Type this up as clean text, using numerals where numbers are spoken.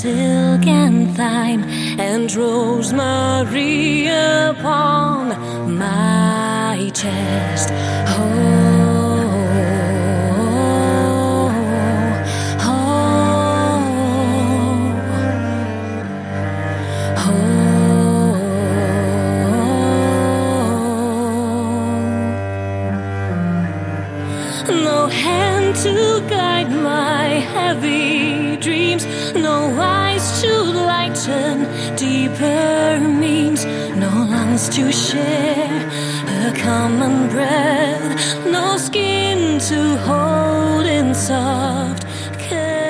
silk and thyme and rosemary upon my chest. No hand to guide my heavy dreams, no eyes to lighten deeper means, no lungs to share a common breath, no skin to hold in soft care.